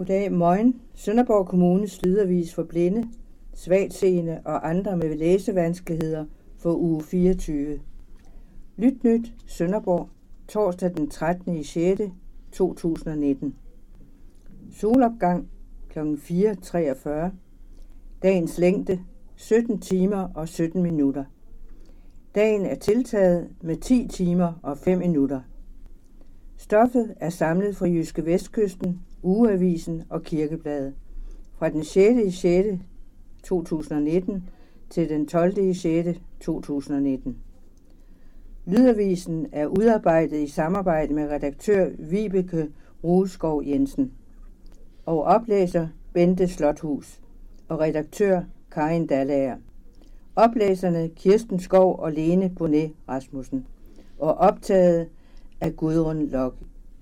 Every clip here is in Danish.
Goddag, morgen. Sønderborg Kommunes lydavis for blinde, svagtseende og andre med læsevanskeligheder for uge 24. Lyt nyt Sønderborg, torsdag den 13.6. 2019. Solopgang kl. 4.43. Dagens længde 17 timer og 17 minutter. Dagen er tiltaget med 10 timer og 5 minutter. Stoffet er samlet fra Jyske Vestkysten, Ugeavisen og Kirkebladet fra den 6.6. 2019 til den 12.6. 2019. Lydavisen er udarbejdet i samarbejde med redaktør Vibeke Rueskov Jensen og oplæser Bente Slothus og redaktør Karin Dallager. Oplæserne Kirsten Skov og Lene Bonnet Rasmussen og optaget af Gudrun Lok.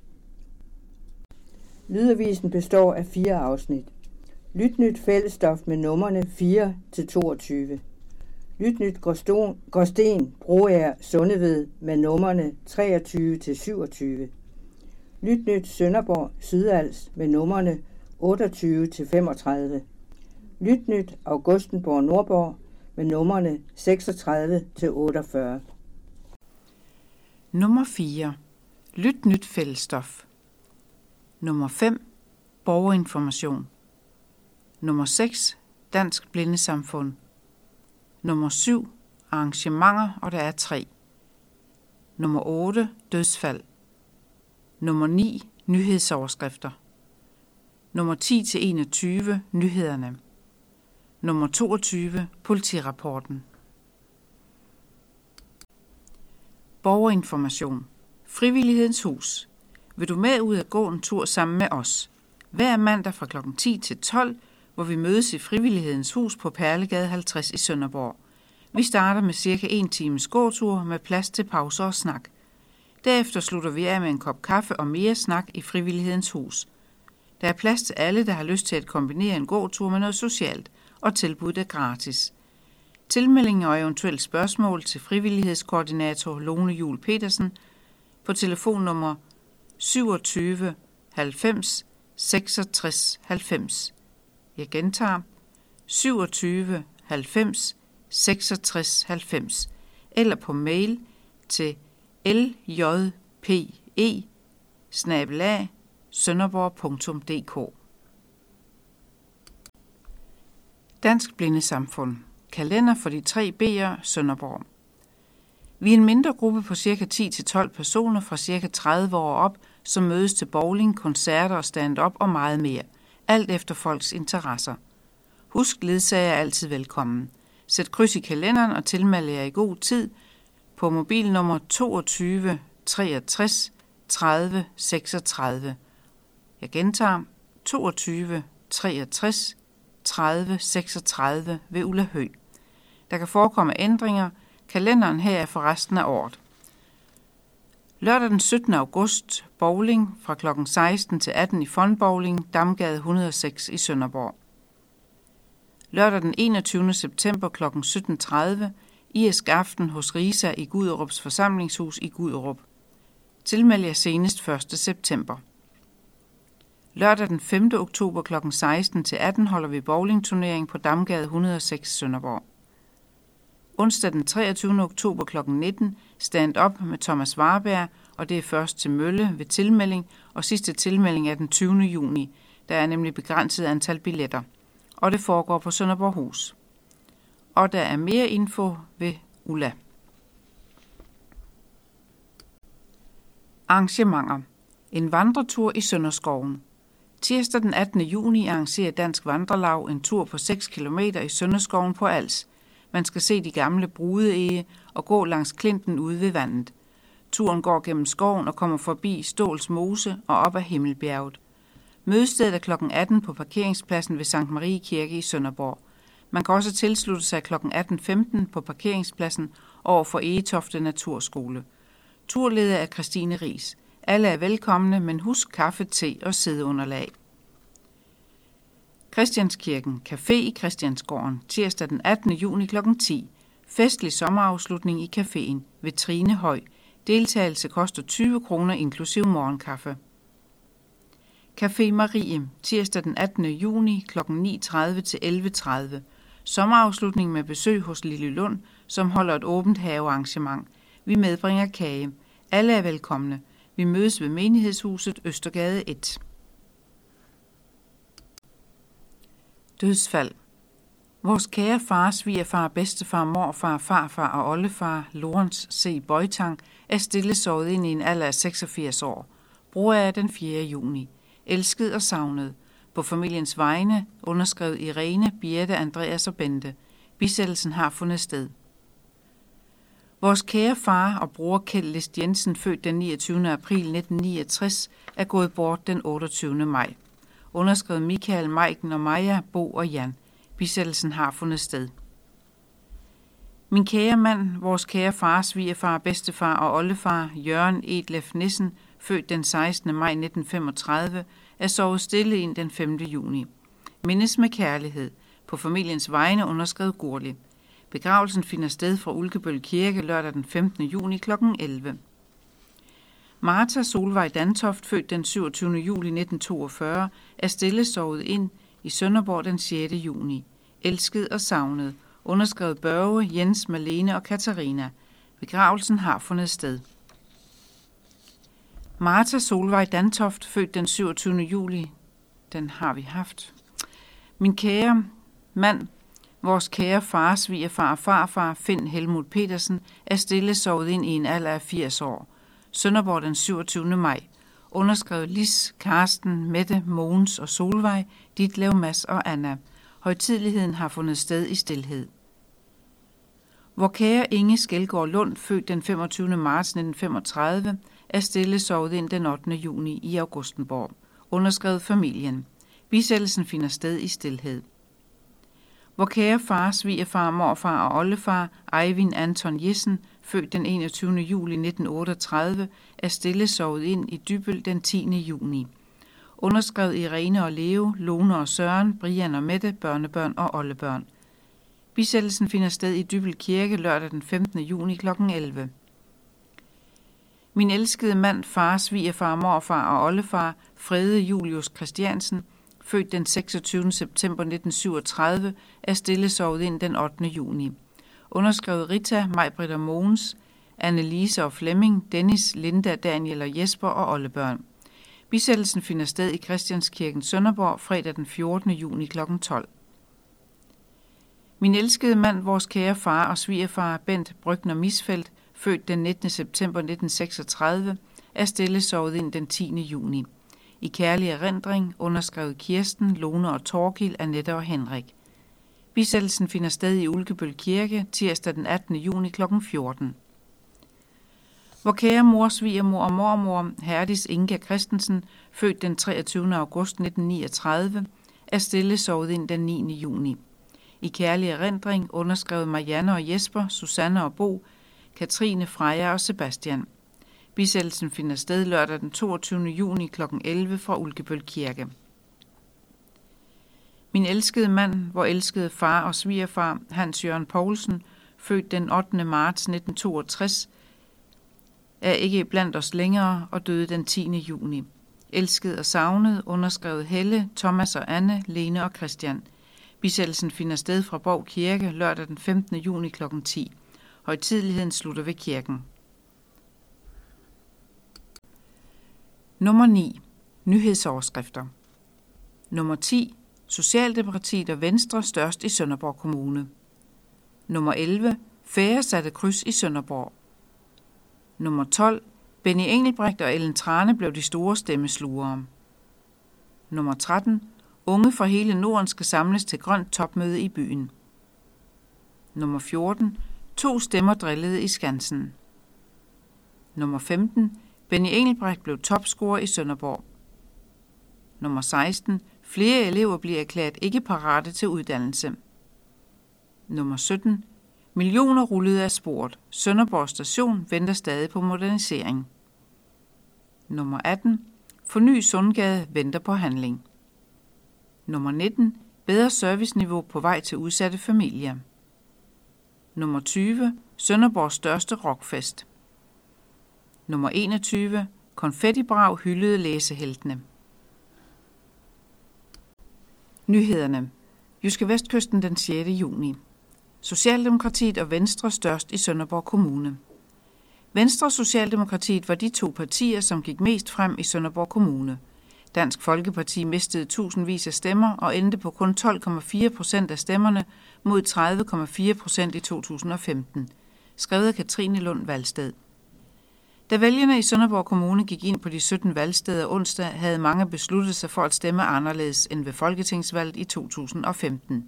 Lydavisen består af 4 afsnit. Lyt nyt fællesstof med numrene 4-22. Lyt nyt Gråsten, Broager, Sundeved med numrene 23-27. Lyt nyt Sønderborg, Sydals med numrene 28-35. Lyt nyt Augustenborg, Nordborg med numrene 36-48. Nummer 4. Lyt nyt fællesstof. Nummer 5. Borgerinformation. Nummer 6. Dansk Blindesamfund. Nummer 7. Arrangementer, og der er 3. Nummer 8. Dødsfald. Nummer 9. Nyhedsoverskrifter. Nummer 10-21. Nyhederne. Nummer 22. Politirapporten. Borgerinformation. Frivillighedens Hus. Vil du med ud at gå en tur sammen med os? Hver mandag fra kl. 10 til 12, hvor vi mødes i Frivillighedens Hus på Perlegade 50 i Sønderborg. Vi starter med cirka 1 times gåtur med plads til pauser og snak. Derefter slutter vi af med en kop kaffe og mere snak i Frivillighedens Hus. Der er plads til alle, der har lyst til at kombinere en gåtur med noget socialt, og tilbuddet er gratis. Tilmeldinger og eventuelle spørgsmål til frivillighedskoordinator Lone Juhl Petersen på telefonnummer 27 90 66 90. Jeg gentager 27 90 66 90 eller på mail til ljpe@sønderborg.dk. Dansk Blindesamfund. Kalender for de 3 B'er Sønderborg. Vi er en mindre gruppe på ca. 10-12 personer fra ca. 30 år op, som mødes til bowling, koncerter og stand-up og meget mere, alt efter folks interesser. Husk, ledsager er altid velkommen. Sæt kryds i kalenderen og tilmeld jer i god tid på mobilnummer 22 63 30 36. Jeg gentager 22 63 30 36 ved Ulla Høgh. Der kan forekomme ændringer. Kalenderen her er for resten af året. Lørdag den 17. august, bowling fra kl. 16 til 18 i Fun Bowling, Damgade 106 i Sønderborg. Lørdag den 21. september kl. 17.30, irsk aften hos Risa i Guderups forsamlingshus i Guderup. Tilmeld jer senest 1. september. Lørdag den 5. oktober kl. 16 til 18 holder vi bowlingturnering på Damgade 106 Sønderborg. Onsdag den 23. oktober kl. 19 stand-up med Thomas Warberg, og det er først til mølle ved tilmelding, og sidste tilmelding er den 20. juni. Der er nemlig begrænset antal billetter, og det foregår på Sønderborghus. Og der er mere info ved Ulla. Arrangementer. En vandretur i Sønderskoven. Tirsdag den 18. juni arrangerer Dansk Vandrelaug en tur på 6 km i Sønderskoven på Als. Man skal se de gamle brudeege og gå langs klinten ude ved vandet. Turen går gennem skoven og kommer forbi Ståls Mose og op ad Himmelbjerget. Mødestedet er kl. 18 på parkeringspladsen ved Sankt Marie Kirke i Sønderborg. Man kan også tilslutte sig kl. 18.15 på parkeringspladsen over for Egetofte Naturskole. Turleder er Christine Riis. Alle er velkomne, men husk kaffe, te og sædeunderlag. Christianskirken Café i Christiansgården, tirsdag den 18. juni kl. 10. Festlig sommerafslutning i caféen ved Trine Høj. Deltagelse koster 20 kroner inklusiv morgenkaffe. Café Marie, tirsdag den 18. juni kl. 9.30 til 11.30. Sommerafslutning med besøg hos Lille Lund, som holder et åbent havearrangement. Vi medbringer kage. Alle er velkomne. Vi mødes ved Menighedshuset Østergade 1. Dødsfald. Vores kære far, svigerfar, bedstefar, morfar, farfar og oldefar, Lorentz C. Bøjtang, er stillesovet ind i en alder af 86 år. Bror er den 4. juni. Elsket og savnet. På familiens vegne, underskrevet Irene, Birte, Andreas og Bente. Bisættelsen har fundet sted. Vores kære far og bror Kjeld List Jensen, født den 29. april 1969, er gået bort den 28. maj. Underskrevet Michael, Maiken og Maja, Bo og Jan. Bisættelsen har fundet sted. Min kære mand, vores kære far, svigerfar, bedstefar og oldefar, Jørgen Edlef Nissen, født den 16. maj 1935, er sovet stille ind den 5. juni. Mindes med kærlighed. På familiens vegne underskrevet Gurli. Begravelsen finder sted fra Ulkebøl Kirke lørdag den 15. juni kl. 11. Martha Solvej Dantoft, født den 27. juli 1942, er stillesovet ind i Sønderborg den 6. juni. Elsket og savnet. Underskrevet Børge, Jens, Malene og Katarina. Begravelsen har fundet sted. Martha Solvej Dantoft, født den 27. juli. Den har vi haft. Min kære mand, vores kære far, svigerfar og farfar, Finn Helmut Petersen, er stillesovet ind i en alder af 80 år. Sønderborg den 27. maj. Underskrevet Lis, Karsten, Mette, Mogens og Solvej, Ditlev, Mads og Anna. Højtideligheden har fundet sted i stilhed. Vor kære Inge Skelgaard Lund, født den 25. marts 1935, er stillesovet ind den 8. juni i Augustenborg. Underskrevet familien. Bisættelsen finder sted i stilhed. Vor kære far, svigerfar, morfar og oldefar, Eivind Anton Jessen, født den 21. juli 1938, er stillesovet ind i Dybbøl den 10. juni. Underskrevet Irene og Leo, Lone og Søren, Brian og Mette, børnebørn og oldebørn. Bisættelsen finder sted i Dybbøl Kirke lørdag den 15. juni kl. 11. Min elskede mand, far, svigerfar, morfar og oldefar, Frede Julius Christiansen, født den 26. september 1937, er stillesovet ind den 8. juni. Underskrevet Rita, Majbritt og Mogens, Annelise og Flemming, Dennis, Linda, Daniel og Jesper og oldebørn. Bisættelsen finder sted i Christianskirken Sønderborg fredag den 14. juni kl. 12. Min elskede mand, vores kære far og svigerfar, Bent Brygner Misfeldt, født den 19. september 1936, er stillesovet ind den 10. juni. I kærlig erindring underskrevet Kirsten, Lone og Torkild, Annette og Henrik. Bisættelsen finder sted i Ulkebøl Kirke tirsdag den 18. juni kl. 14. Vor kære mor, svigermor og mormor, Herdis Inga Christensen, født den 23. august 1939, er stillesovet ind den 9. juni. I kærlig erindring underskrevet Marianne og Jesper, Susanne og Bo, Katrine, Freja og Sebastian. Bisættelsen finder sted lørdag den 22. juni kl. 11 fra Ulkebøl Kirke. Min elskede mand, vor elskede far og svigerfar, Hans Jørgen Poulsen, født den 8. marts 1962, er ikke blandt os længere og døde den 10. juni. Elsket og savnet, underskrevet Helle, Thomas og Anne, Lene og Christian. Bisættelsen finder sted fra Borg Kirke lørdag den 15. juni kl. 10. Højtideligheden slutter ved kirken. Nummer 9. Nyhedsoverskrifter. Nummer 10. Socialdemokratiet og Venstre størst i Sønderborg Kommune. Nummer 11. Færre satte kryds i Sønderborg. Nummer 12. Benny Engelbrecht og Ellen Trane blev de store stemmeslugere. Nummer 13. Unge fra hele Norden skal samles til grønt topmøde i byen. Nummer 14. 2 stemmer drillede i Skansen. Nummer 15. Benny Engelbrecht blev topscorer i Sønderborg. Nummer 16. Flere elever bliver erklæret ikke parate til uddannelse. Nummer 17. Millioner rullede af sporet. Sønderborg Station venter stadig på modernisering. Nummer 18. Forny Sundgade venter på handling. Nummer 19. Bedre serviceniveau på vej til udsatte familier. Nummer 20. Sønderborgs største rockfest. Nummer 21. Konfettibrag hyldede læseheltene. Nyhederne. Jyske Vestkysten den 6. juni. Socialdemokratiet og Venstre størst i Sønderborg Kommune. Venstre og Socialdemokratiet var de to partier, som gik mest frem i Sønderborg Kommune. Dansk Folkeparti mistede tusindvis af stemmer og endte på kun 12,4% af stemmerne mod 30,4% i 2015. Skrevet af Katrine Lund Valsted. Da vælgerne i Sønderborg Kommune gik ind på de 17 valgsteder onsdag, havde mange besluttet sig for at stemme anderledes end ved folketingsvalget i 2015.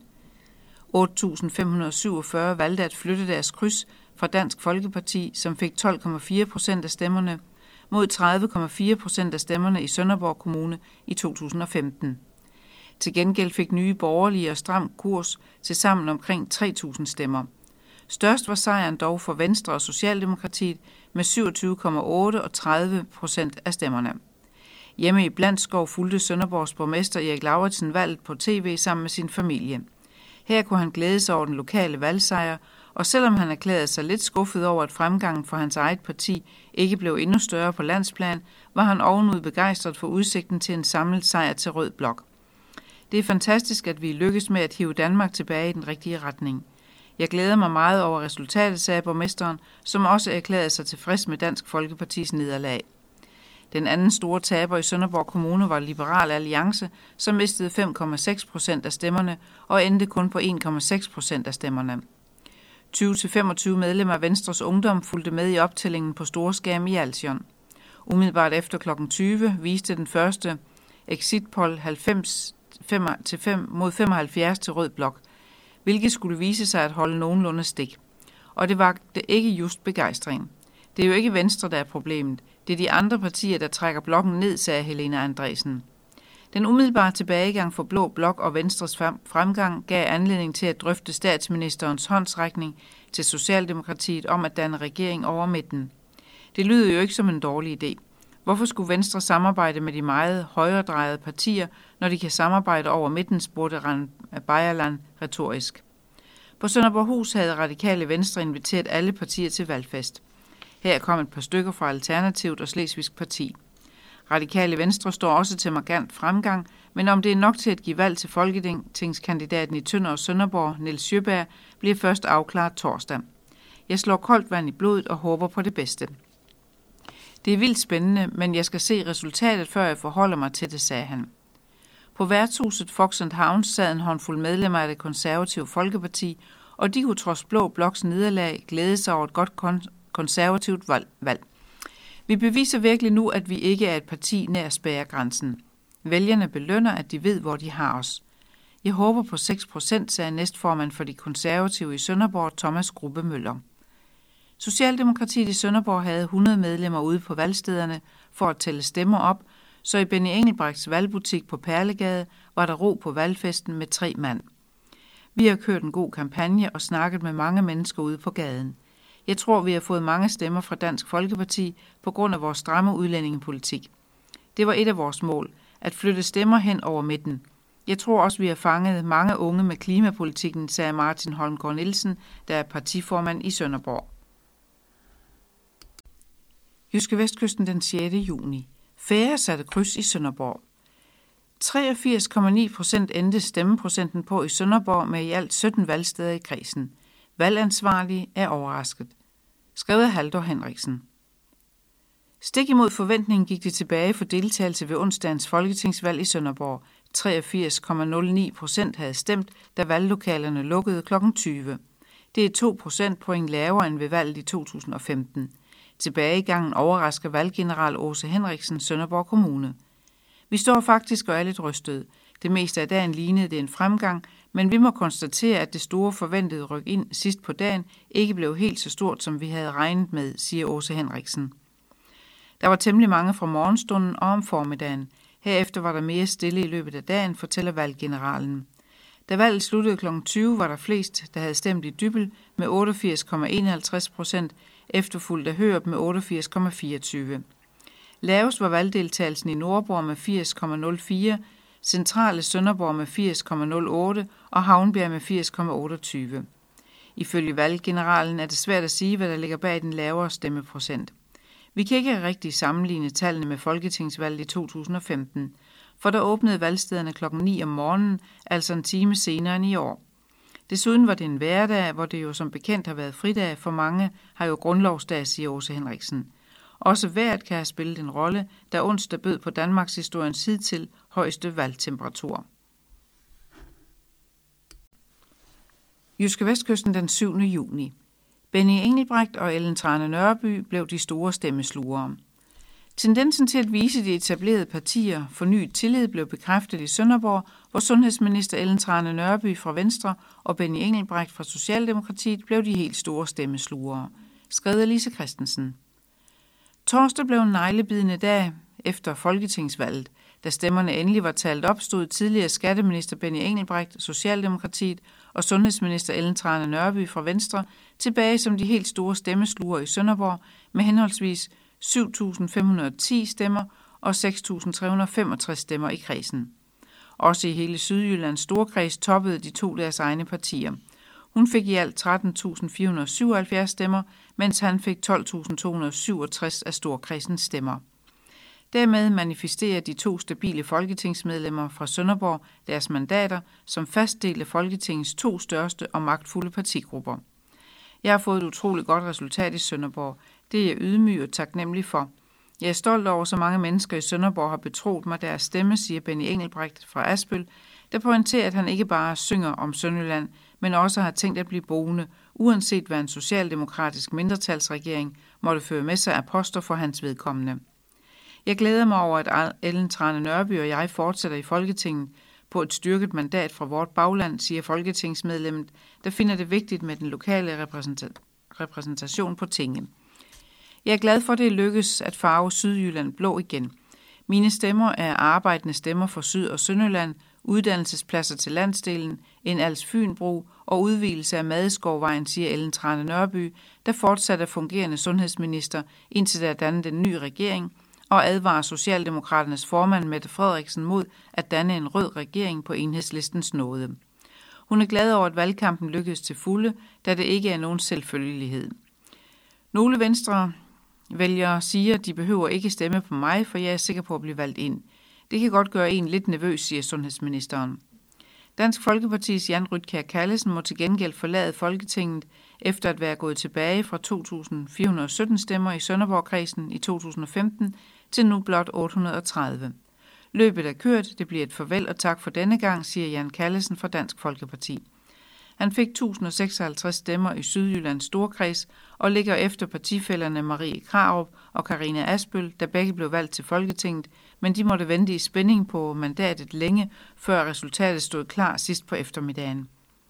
8.547 valgte at flytte deres kryds fra Dansk Folkeparti, som fik 12,4% af stemmerne, mod 30,4% af stemmerne i Sønderborg Kommune i 2015. Til gengæld fik Nye Borgerlige og Stram Kurs til sammen omkring 3.000 stemmer. Størst var sejren dog for Venstre og Socialdemokratiet med 27,8 og 30% af stemmerne. Hjemme i Blandskov fulgte Sønderborgs borgmester Erik Lauritsen valget på tv sammen med sin familie. Her kunne han glæde sig over den lokale valgsejr, og selvom han erklærede sig lidt skuffet over, at fremgangen for hans eget parti ikke blev endnu større på landsplan, var han ovenud begejstret for udsigten til en samlet sejr til Rød Blok. Det er fantastisk, at vi lykkes med at hive Danmark tilbage i den rigtige retning. Jeg glæder mig meget over resultatet, sagde borgmesteren, som også erklærede sig tilfreds med Dansk Folkepartis nederlag. Den anden store taber i Sønderborg Kommune var Liberal Alliance, som mistede 5,6% af stemmerne og endte kun på 1,6% af stemmerne. 20-25 medlemmer af Venstres Ungdom fulgte med i optællingen på storskærm i Alsion. Umiddelbart efter kl. 20 viste den første exit poll 90-5 mod 75 til Rød Blok, hvilket skulle vise sig at holde nogenlunde stik. Og det vakte ikke just begejstring. Det er jo ikke Venstre, der er problemet. Det er de andre partier, der trækker blokken ned, sagde Helena Andresen. Den umiddelbare tilbagegang for Blå Blok og Venstres fremgang gav anledning til at drøfte statsministerens håndsrækning til Socialdemokratiet om at danne regering over midten. Det lyder jo ikke som en dårlig idé. Hvorfor skulle Venstre samarbejde med de meget højredrejede partier, når de kan samarbejde over midten, spurgte Rand Bejerland retorisk. På Sønderborghus havde Radikale Venstre inviteret alle partier til valgfest. Her kom et par stykker fra Alternativet og Slesvigsk Parti. Radikale Venstre står også til markant fremgang, men om det er nok til at give valg til folketingskandidaten i Tønder og Sønderborg, Niels Sjøberg, bliver først afklaret torsdag. Jeg slår koldt vand i blodet og håber på det bedste. Det er vildt spændende, men jeg skal se resultatet, før jeg forholder mig til det, sagde han. På værtshuset Fox & Hounds sad en håndfuld medlemmer af det konservative Folkeparti, og de kunne trods Blå Bloks nederlag glæde sig over et godt konservativt valg. Vi beviser virkelig nu, at vi ikke er et parti nær spærregrænsen. Vælgerne belønner, at de ved, hvor de har os. Jeg håber på 6%, sagde næstformand for de konservative i Sønderborg, Thomas Grubbe Møller. Socialdemokratiet i Sønderborg havde 100 medlemmer ude på valgstederne for at tælle stemmer op, så i Benny Engelbrechts valgbutik på Perlegade var der ro på valgfesten med 3 mand. Vi har kørt en god kampagne og snakket med mange mennesker ude på gaden. Jeg tror, vi har fået mange stemmer fra Dansk Folkeparti på grund af vores stramme udlændingepolitik. Det var et af vores mål, at flytte stemmer hen over midten. Jeg tror også, vi har fanget mange unge med klimapolitikken, sagde Martin Holmgaard Nielsen, der er partiformand i Sønderborg. Jyske Vestkysten den 6. juni. Færre satte kryds i Sønderborg. 83,9% endte stemmeprocenten på i Sønderborg med i alt 17 valgsteder i kredsen. Valgansvarlige er overrasket. Skrevet af Haldor Henriksen. Stik imod forventningen gik det tilbage for deltagelse ved onsdagens folketingsvalg i Sønderborg. 83,09% havde stemt, da valglokalerne lukkede kl. 20. Det er 2 procentpoint lavere end ved valget i 2015. Tilbagegangen overrasker valggeneral Åse Henriksen, Sønderborg Kommune. Vi står faktisk og er lidt rystede. Det meste af dagen lignede det en fremgang, men vi må konstatere, at det store forventede ryk ind sidst på dagen ikke blev helt så stort, som vi havde regnet med, siger Åse Henriksen. Der var temmelig mange fra morgenstunden og om formiddagen. Herefter var der mere stille i løbet af dagen, fortæller valggeneralen. Da valget sluttede kl. 20, var der flest, der havde stemt i Dybbøl med 88,51%, efterfulgt af Hørup med 88,24%. Lavest var valgdeltagelsen i Nordborg med 80,04%, centrale Sønderborg med 80,08% og Havnbjerg med 80,28%. Ifølge valggeneralen er det svært at sige, hvad der ligger bag den lavere stemmeprocent. Vi kan ikke rigtig sammenligne tallene med folketingsvalget i 2015. for der åbnede valgstederne kl. 9 om morgenen, altså en time senere end i år. Desuden var det en hverdag, hvor det jo som bekendt har været fridag, for mange har jo grundlovsdag, siger Åse Henriksen. Også vejret kan have spillet en rolle, da onsdag bød på Danmarks historiens hidtil højeste valgtemperatur. JydskeVestkysten den 7. juni. Benny Engelbrecht og Ellen Trane Nørby blev de store stemmeslugere. Tendensen til at vise de etablerede partier fornyet tillid blev bekræftet i Sønderborg, hvor sundhedsminister Ellen Trane Nørby fra Venstre og Benny Engelbrecht fra Socialdemokratiet blev de helt store stemmeslugere. Skrevet af Lise Christensen. Torsdag blev en neglebidende dag efter folketingsvalget. Da stemmerne endelig var talt op, stod tidligere skatteminister Benny Engelbrecht, Socialdemokratiet, og sundhedsminister Ellen Trane Nørby fra Venstre tilbage som de helt store stemmeslugere i Sønderborg med henholdsvis 7.510 stemmer og 6.365 stemmer i kredsen. Også i hele Sydjyllands storkreds toppede de to deres egne partier. Hun fik i alt 13.477 stemmer, mens han fik 12.267 af storkredsens stemmer. Dermed manifesterer de to stabile folketingsmedlemmer fra Sønderborg deres mandater som fast del af Folketingets to største og magtfulde partigrupper. Jeg har fået et utroligt godt resultat i Sønderborg. Det er jeg ydmyg og taknemmelig for. Jeg er stolt over, så mange mennesker i Sønderborg har betroet mig deres stemme, siger Benny Engelbrecht fra Asbøl, der pointerer, at han ikke bare synger om Sønderjylland, men også har tænkt at blive boende, uanset hvad en socialdemokratisk mindretalsregering måtte føre med sig af poster for hans vedkommende. Jeg glæder mig over, at Ellen Trane Nørby og jeg fortsætter i Folketinget på et styrket mandat fra vort bagland, siger folketingsmedlemmet, der finder det vigtigt med den lokale repræsentation på tinget. Jeg er glad for, at det lykkes at farve Sydjylland blå igen. Mine stemmer er arbejdende stemmer for Syd- og Sønderjylland, uddannelsespladser til landsdelen, en Als-Fyn-bro og udvidelse af Madeskovvejen, siger Ellen Trane Nørby, der fortsat er fungerende sundhedsminister, indtil der er dannet en ny regering, og advarer Socialdemokraternes formand Mette Frederiksen mod at danne en rød regering på Enhedslistens nåde. Hun er glad over, at valgkampen lykkedes til fulde, da det ikke er nogen selvfølgelighed. Nogle venstrevælgere siger, at de behøver ikke stemme på mig, for jeg er sikker på at blive valgt ind. Det kan godt gøre en lidt nervøs, siger sundhedsministeren. Dansk Folkepartis Jan Rytkjær Callesen må til gengæld forlade Folketinget efter at være gået tilbage fra 2.417 stemmer i Sønderborg-kredsen i 2015 til nu blot 830. Løbet er kørt, det bliver et farvel og tak for denne gang, siger Jan Callesen fra Dansk Folkeparti. Han fik 1.056 stemmer i Sydjyllands storkreds og ligger efter partifællerne Marie Krarup og Karina Asbøl, der begge blev valgt til Folketinget, men de måtte vente i spænding på mandatet længe, før resultatet stod klar sidst på eftermiddagen.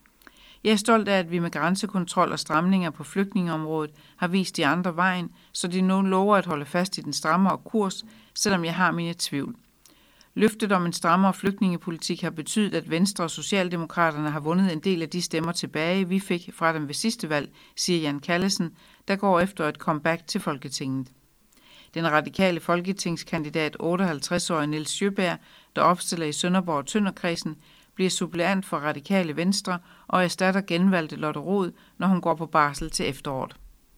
Jeg er stolt af, at vi med grænsekontrol og stramninger på flygtningeområdet har vist de andre vejen, så de nu lover at holde fast i den strammere kurs, selvom jeg har mine tvivl. Løftet om en strammere flygtningepolitik har betydet, at Venstre og Socialdemokraterne har vundet en del af de stemmer tilbage, vi fik fra dem ved sidste valg, siger Jan Callesen, der går efter et comeback til Folketinget. Den radikale folketingskandidat 58-årige Niels Sjøberg, der opstiller i Sønderborg og Tønderkredsen, bliver suppleant for Radikale Venstre og erstatter genvalgte Lotte Rod, når hun går på barsel til efteråret.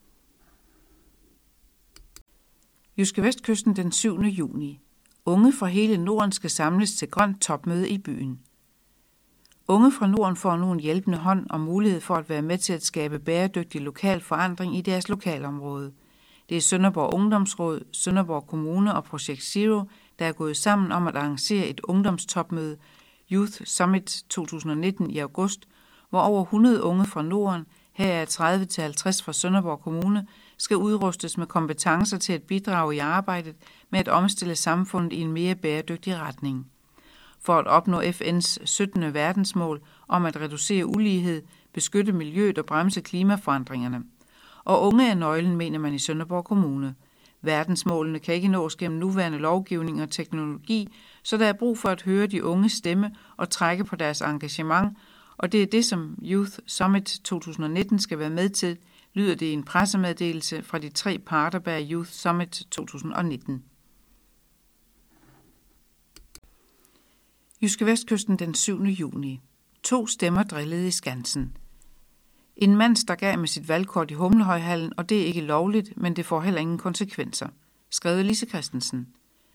JydskeVestkysten den 7. juni. Unge fra hele Norden skal samles til grønt topmøde i byen. Unge fra Norden får nu en hjælpende hånd og mulighed for at være med til at skabe bæredygtig lokal forandring i deres lokalområde. Det er Sønderborg Ungdomsråd, Sønderborg Kommune og Projekt Zero, der er gået sammen om at arrangere et ungdomstopmøde, Youth Summit 2019 i august, hvor over 100 unge fra Norden, her er 30-50 fra Sønderborg Kommune, skal udrustes med kompetencer til at bidrage i arbejdet med at omstille samfundet i en mere bæredygtig retning. For at opnå FN's 17. verdensmål om at reducere ulighed, beskytte miljøet og bremse klimaforandringerne. Og unge er nøglen, mener man i Sønderborg Kommune. Verdensmålene kan ikke nås gennem nuværende lovgivning og teknologi, så der er brug for at høre de unges stemme og trække på deres engagement, og det er det, som Youth Summit 2019 skal være med til, lyder det i en pressemeddelelse fra de 3 parter bag Youth Summit 2019. JydskeVestkysten den 7. juni. 2 stemmer drillede i Skansen. En mand stak af med sit valgkort i Humlehøjhallen, og det er ikke lovligt, men det får heller ingen konsekvenser. Skrevet Lise Christensen.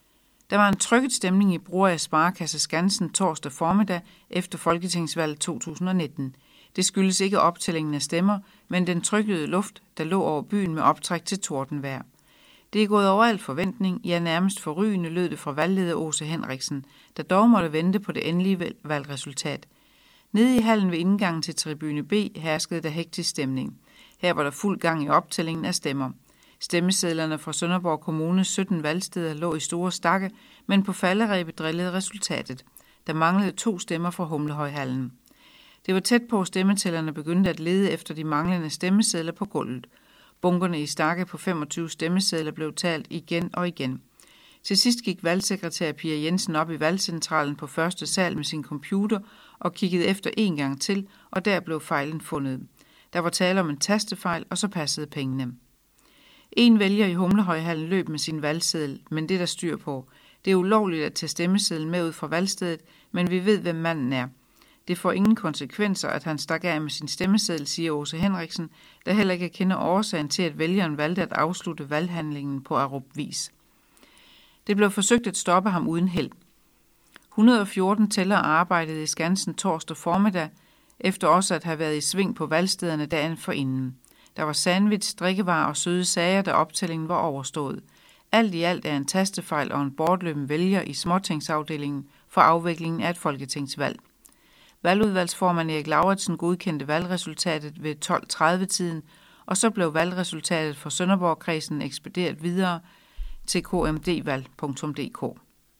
Der var en trykket stemning i Broager Sparekasse Skansen torsdag formiddag efter Folketingsvalget 2019. Det skyldes ikke optællingen af stemmer, men den trykkede luft, der lå over byen med optræk til tordenvejr. Det er gået over al forventning, ja nærmest forrygende lød det fra valgleder Åse Henriksen, der dog måtte vente på det endelige valgresultat. Nede i hallen ved indgangen til tribune B herskede der hektisk stemning. Her var der fuld gang i optællingen af stemmer. Stemmesedlerne fra Sønderborg Kommunes 17 valgsteder lå i store stakke, men på falderebet drillede resultatet. Der manglede 2 stemmer fra Humlehøjhallen. Det var tæt på, at stemmetællerne begyndte at lede efter de manglende stemmesedler på gulvet. Bunkerne i stakke på 25 stemmesedler blev talt igen og igen. Til sidst gik valgsekretær Pia Jensen op i valgcentralen på første sal med sin computer og kiggede efter en gang til, og der blev fejlen fundet. Der var tale om en tastefejl, og så passede pengene. En vælger i Humlehøjhallen løb med sin valgseddel, men det der styr på. Det er ulovligt at tage stemmesedlen med ud fra valgstedet, men vi ved, hvem manden er. Det får ingen konsekvenser, at han stak af med sin stemmeseddel, siger Åse Henriksen, der heller ikke kender årsagen til, at vælgeren valgte at afslutte valghandlingen på abrupt vis. Det blev forsøgt at stoppe ham uden held. 114 tæller arbejdede i Skansen torsdag formiddag, efter også at have været i sving på valgstederne dagen forinden. Der var sandwich, drikkevarer og søde sager, da optællingen var overstået. Alt i alt er en tastefejl og en bortløben vælger i småtingsafdelingen for afviklingen af et folketingsvalg. Valgudvalgsformand Erik Lauritsen godkendte valgresultatet ved 12:30-tiden, og så blev valgresultatet for Sønderborg-kredsen ekspederet videre til kmdvalg.dk.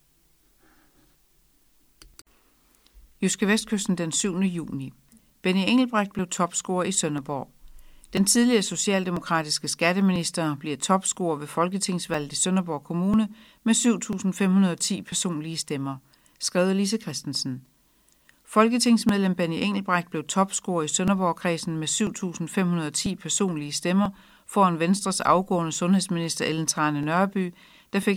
JydskeVestkysten den 7. juni. Benny Engelbrecht blev topscorer i Sønderborg. Den tidligere socialdemokratiske skatteminister bliver topscorer ved folketingsvalget i Sønderborg Kommune med 7.510 personlige stemmer, skrev Lise Christensen. Folketingsmedlem Benny Engelbrecht blev topscorer i Sønderborg-kredsen med 7.510 personlige stemmer foran Venstres afgående sundhedsminister Ellen Trane Nørby, der fik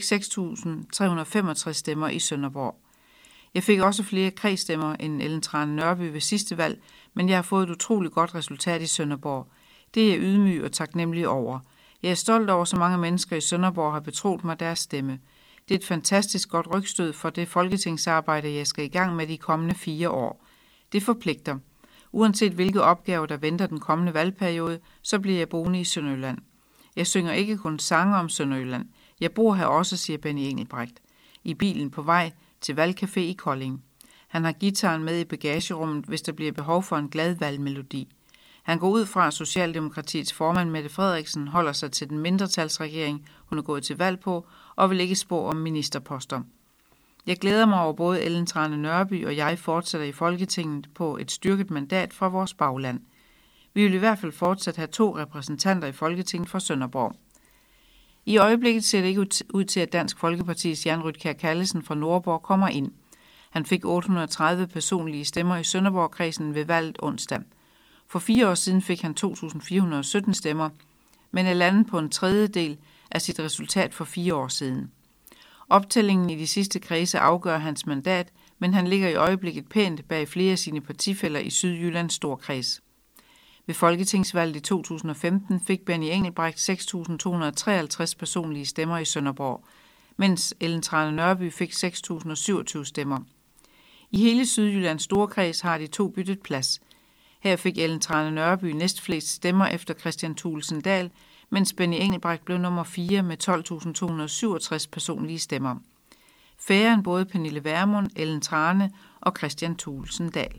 6.365 stemmer i Sønderborg. Jeg fik også flere kredsstemmer end Ellen Trane Nørby ved sidste valg, men jeg har fået et utroligt godt resultat i Sønderborg. Det er jeg ydmyg og taknemmelig over. Jeg er stolt over, så mange mennesker i Sønderborg har betroet mig deres stemme. Det er et fantastisk godt rygstød for det folketingsarbejde, jeg skal i gang med de kommende 4 år. Det forpligter. Uanset hvilke opgaver, der venter den kommende valgperiode, så bliver jeg boende i Sønderjylland. Jeg synger ikke kun sange om Sønderjylland. Jeg bor her også, siger Benny Engelbrecht. I bilen på vej til Valgcafé i Kolding. Han har guitaren med i bagagerummet, hvis der bliver behov for en glad valgmelodi. Han går ud fra, at Socialdemokratiets formand Mette Frederiksen holder sig til den mindretalsregering, hun er gået til valg på, og vil ikke spå om ministerposter. Jeg glæder mig over både Ellen Trane Nørby og jeg fortsætter i Folketinget på et styrket mandat fra vores bagland. Vi vil i hvert fald fortsat have 2 repræsentanter i Folketinget fra Sønderborg. I øjeblikket ser det ikke ud til, at Dansk Folkepartis Jan Rytkjær Callesen fra Nordborg kommer ind. Han fik 830 personlige stemmer i Sønderborg-kredsen ved valget onsdag. For 4 år siden fik han 2.417 stemmer, men er landet på en tredjedel af sit resultat for 4 år siden. Optællingen i de sidste kredse afgør hans mandat, men han ligger i øjeblikket pænt bag flere af sine partifæller i Sydjyllands storkreds. Ved folketingsvalget i 2015 fik Benny Engelbrecht 6.253 personlige stemmer i Sønderborg, mens Ellen Trane Nørby fik 6.027 stemmer. I hele Sydjyllands storkreds har de 2 byttet plads. Her fik Ellen Trane Nørby næstflest stemmer efter Christian Thulesen Dahl, mens Benny Engelbrecht blev nummer 4 med 12.267 personlige stemmer. Færre end både Pernille Vermund, Ellen Trane og Christian Thulesen Dahl.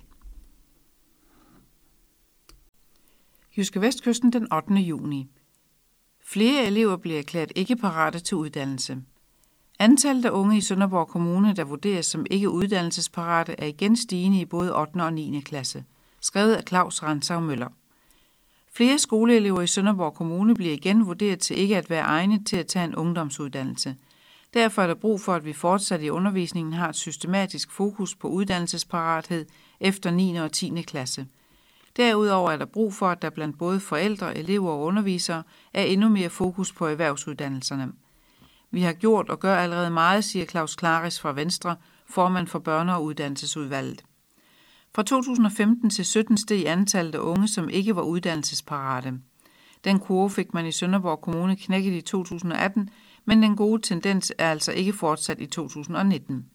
JydskeVestkysten den 8. juni. Flere elever bliver erklæret ikke parate til uddannelse. Antallet af unge i Sønderborg Kommune, der vurderes som ikke uddannelsesparate, er igen stigende i både 8. og 9. klasse. Skrevet af Claus Rantzau Møller. Flere skoleelever i Sønderborg Kommune bliver igen vurderet til ikke at være egnet til at tage en ungdomsuddannelse. Derfor er der brug for, at vi fortsat i undervisningen har et systematisk fokus på uddannelsesparathed efter 9. og 10. klasse. Derudover er der brug for, at der blandt både forældre, elever og undervisere er endnu mere fokus på erhvervsuddannelserne. Vi har gjort og gør allerede meget, siger Claus Claris fra Venstre, formand for Børne- og Uddannelsesudvalget. Fra 2015 til 17 steg antallet af unge, som ikke var uddannelsesparate. Den kurve fik man i Sønderborg Kommune knækket i 2018, men den gode tendens er altså ikke fortsat i 2019.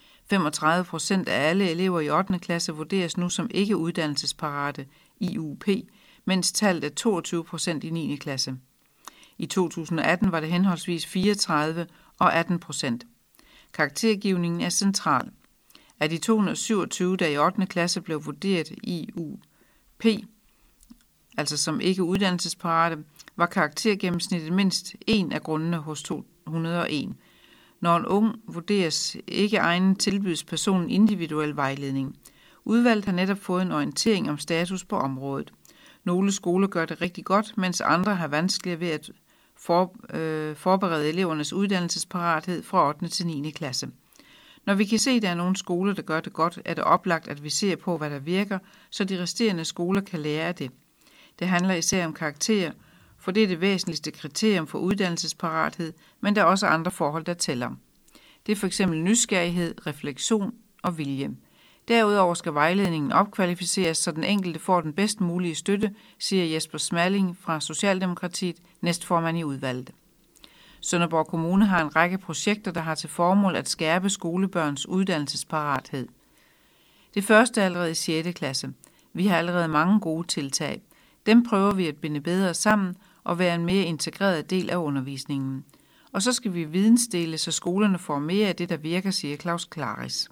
35% af alle elever i 8. klasse vurderes nu som ikke uddannelsesparate IUP, mens tallet er 22% i 9. klasse. I 2018 var det henholdsvis 34 og 18%. Karaktergivningen er central. Af de 227, der i 8. klasse blev vurderet IUP, altså som ikke uddannelsesparate, var karaktergennemsnittet mindst en af grundene hos 201. Når en ung vurderes ikke egnet, tilbydes personen individuel vejledning. Udvalget har netop fået en orientering om status på området. Nogle skoler gør det rigtig godt, mens andre har vanskeligere ved at forberede elevernes uddannelsesparathed fra 8. til 9. klasse. Når vi kan se, at der er nogle skoler, der gør det godt, er det oplagt, at vi ser på, hvad der virker, så de resterende skoler kan lære af det. Det handler især om karakterer, for det er det væsentligste kriterium for uddannelsesparathed, men der er også andre forhold, der tæller. Det er f.eks. nysgerrighed, refleksion og vilje. Derudover skal vejledningen opkvalificeres, så den enkelte får den bedst mulige støtte, siger Jesper Smalling fra Socialdemokratiet, næstformand i udvalget. Sønderborg Kommune har en række projekter, der har til formål at skærpe skolebørns uddannelsesparathed. Det første er allerede i 6. klasse. Vi har allerede mange gode tiltag. Dem prøver vi at binde bedre sammen og være en mere integreret del af undervisningen. Og så skal vi vidensdele, så skolerne får mere af det, der virker, siger Claus Klaris.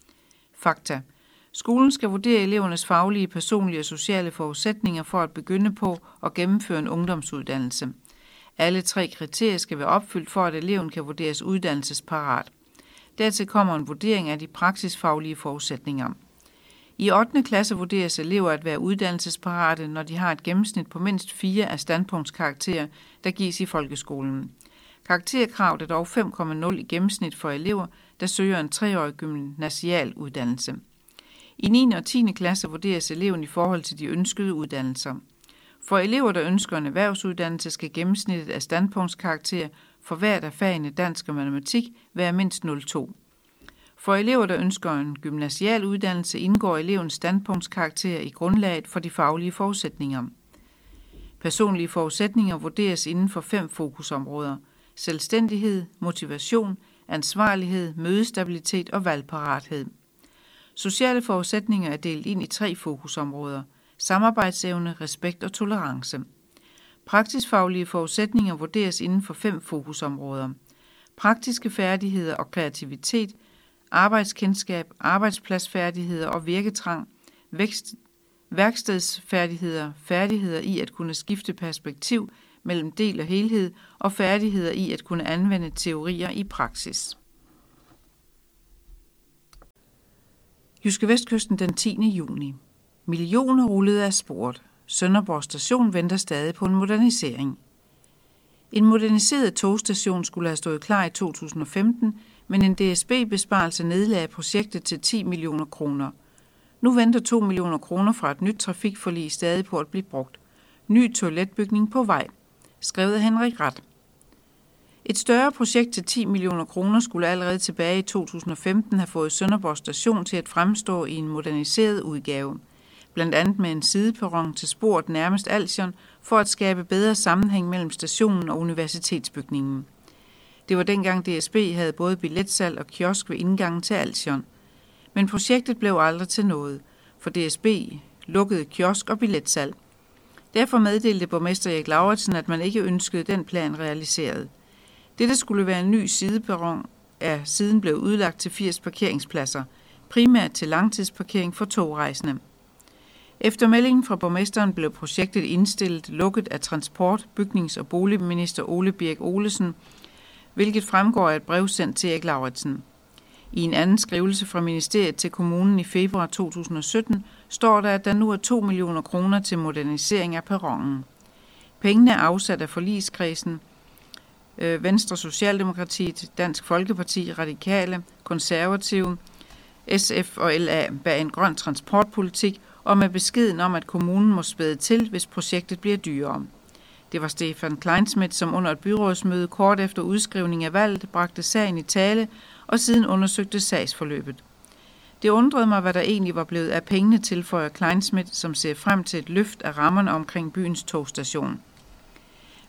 Fakta. Skolen skal vurdere elevernes faglige, personlige og sociale forudsætninger for at begynde på og gennemføre en ungdomsuddannelse. Alle 3 kriterier skal være opfyldt for, at eleven kan vurderes uddannelsesparat. Dertil kommer en vurdering af de praksisfaglige forudsætninger. I 8. klasse vurderes elever at være uddannelsesparate, når de har et gennemsnit på mindst 4 af standpunktskarakterer, der gives i folkeskolen. Karakterkravet er dog 5,0 i gennemsnit for elever, der søger en 3-årig gymnasial uddannelse. I 9. og 10. klasse vurderes eleven i forhold til de ønskede uddannelser. For elever, der ønsker en erhvervsuddannelse, skal gennemsnittet af standpunktskarakterer for hvert af fagene dansk og matematik være mindst 0,2. For elever, der ønsker en gymnasial uddannelse, indgår elevens standpunktskarakterer i grundlaget for de faglige forudsætninger. Personlige forudsætninger vurderes inden for 5 fokusområder: selvstændighed, motivation, ansvarlighed, mødestabilitet og valgparathed. Sociale forudsætninger er delt ind i 3 fokusområder: samarbejdsevne, respekt og tolerance. Praksisfaglige forudsætninger vurderes inden for 5 fokusområder: praktiske færdigheder og kreativitet, arbejdskendskab, arbejdspladsfærdigheder og virketrang, værkstedsfærdigheder, færdigheder i at kunne skifte perspektiv mellem del og helhed og færdigheder i at kunne anvende teorier i praksis. JydskeVestkysten den 10. juni. Millioner rullede af sporet. Sønderborg station venter stadig på en modernisering. En moderniseret togstation skulle have stået klar i 2015, men en DSB-besparelse nedlagde projektet til 10 millioner kroner. Nu venter 2 millioner kroner fra et nyt trafikforlig stadig på at blive brugt. Ny toiletbygning på vej. Skrevet af Henrik Rath. Et større projekt til 10 millioner kroner skulle allerede tilbage i 2015 have fået Sønderborg station til at fremstå i en moderniseret udgave. Blandt andet med en sideperron til sporet nærmest Alsion, for at skabe bedre sammenhæng mellem stationen og universitetsbygningen. Det var dengang DSB havde både billetsalg og kiosk ved indgangen til Alsion. Men projektet blev aldrig til noget, for DSB lukkede kiosk og billetsalg. Derfor meddelte borgmester Erik Lauritsen, at man ikke ønskede den plan realiseret. Dette skulle være en ny sideperron, er siden blevet udlagt til 80 parkeringspladser, primært til langtidsparkering for togrejsende. Efter meldingen fra borgmesteren blev projektet indstillet lukket af transport-, bygnings- og boligminister Ole Birk Olesen, hvilket fremgår af et brev sendt til Erik Lauritsen. I en anden skrivelse fra ministeriet til kommunen i februar 2017 står der, at der nu er 2 millioner kroner til modernisering af perronen. Pengene er afsat af forligskredsen, Venstre, Socialdemokratiet, Dansk Folkeparti, Radikale, Konservative, SF og LA bag en grøn transportpolitik og med beskeden om, at kommunen må spæde til, hvis projektet bliver dyrere. Det var Stefan Kleinsmith, som under et byrådsmøde kort efter udskrivning af valget bragte sagen i tale og siden undersøgte sagsforløbet. Det undrede mig, hvad der egentlig var blevet af pengene, tilføjer Kleinsmith, som ser frem til et løft af rammerne omkring byens togstation.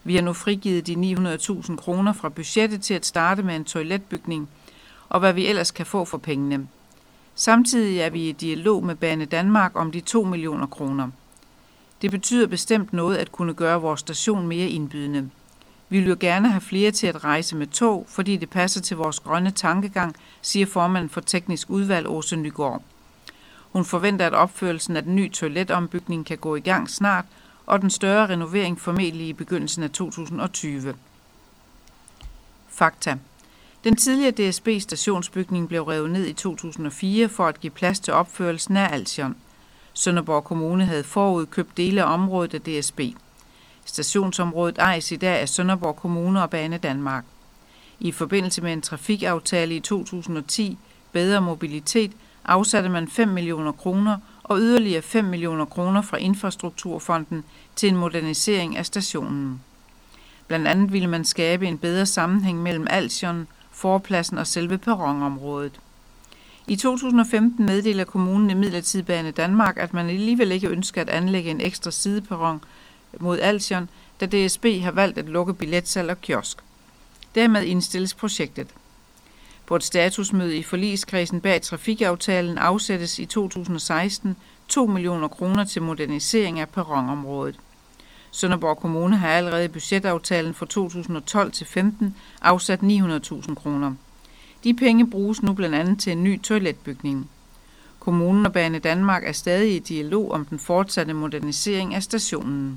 Vi har nu frigivet de 900.000 kroner fra budgettet til at starte med en toiletbygning, og hvad vi ellers kan få for pengene. Samtidig er vi i dialog med Banedanmark om de 2 millioner kroner. Det betyder bestemt noget at kunne gøre vores station mere indbydende. Vi vil jo gerne have flere til at rejse med tog, fordi det passer til vores grønne tankegang, siger formanden for teknisk udvalg Åse Nygaard. Hun forventer, at opførelsen af den nye toiletombygning kan gå i gang snart, og den større renovering formentlig i begyndelsen af 2020. Fakta. Den tidligere DSB-stationsbygning blev revet ned i 2004 for at give plads til opførelsen af Alsion. Sønderborg Kommune havde forud købt dele af området af DSB. Stationsområdet ejes i dag af Sønderborg Kommune og Banedanmark. I forbindelse med en trafikaftale i 2010, Bedre Mobilitet, afsatte man 5 millioner kroner og yderligere 5 millioner kroner fra Infrastrukturfonden til en modernisering af stationen. Blandt andet ville man skabe en bedre sammenhæng mellem Alsion, forpladsen og selve perronområdet. I 2015 meddeler kommunen imidlertid Banedanmark, at man alligevel ikke ønsker at anlægge en ekstra sideperron mod Alsion, da DSB har valgt at lukke billetsalg og kiosk. Dermed indstilles projektet. På et statusmøde i forligskredsen bag trafikaftalen afsættes i 2016 2 millioner kroner til modernisering af perronområdet. Sønderborg Kommune har allerede i budgetaftalen for 2012-15 afsat 900.000 kroner. De penge bruges nu blandt andet til en ny toiletbygning. Kommunen og Banedanmark er stadig i dialog om den fortsatte modernisering af stationen.